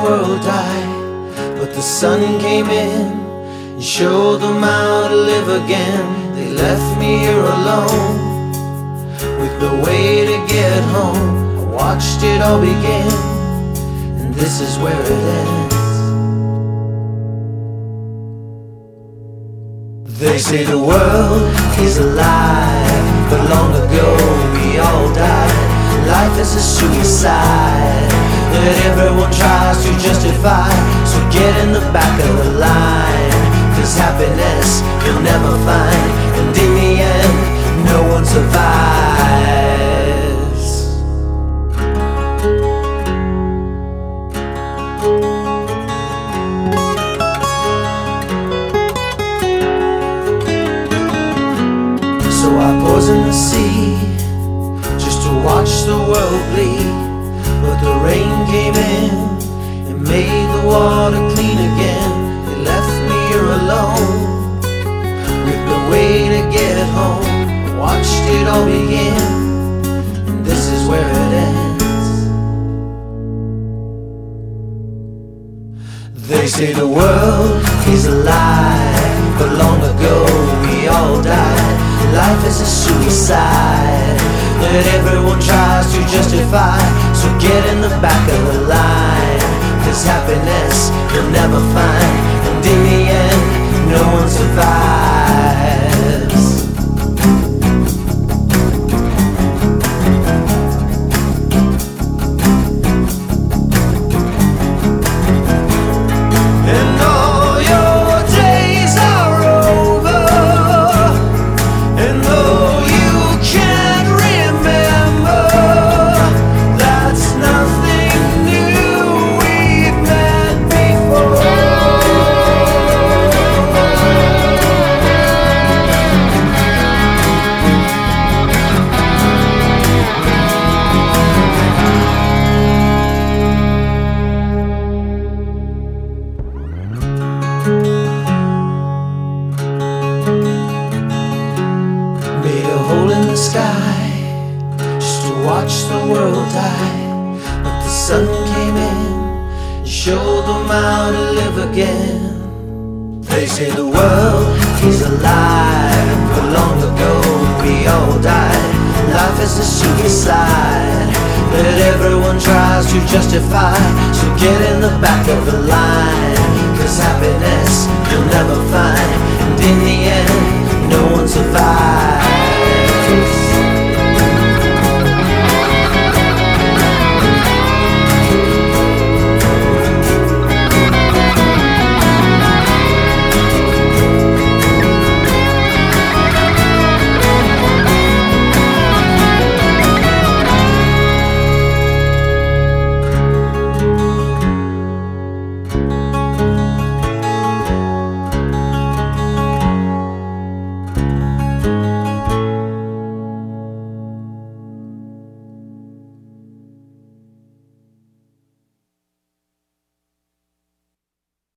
world die, but the sun came in and showed them how to live again. They left me here alone with no way to get home. I watched it all begin, and this is where it ends. They say the world is alive, but long ago we all died. Life is a suicide that everyone tries to justify. So get in the back of the line, 'cause happiness you'll never find, and in the end no one survives. So I pause in the sea just to watch the world bleed, but the rain came in and made the water clean again. They left me here alone with no way to get home. I watched it all begin, and this is where it ends. They say the world is alive, but long ago we all died. Life is a suicide that everyone tries to justify. So get in the back of the line, 'cause happiness you'll never find, and in the end no one survives. And all your days are over, and though you can't remember, that's nothing new, we've met before. Made a hole in the sky just to watch the world die, but the sun came in and showed them how to live again. They say the world is alive, but long ago we all died. Life is a suicide that everyone tries to justify. So get in the back of the line, 'cause happiness you'll never find, and in the end no one survives.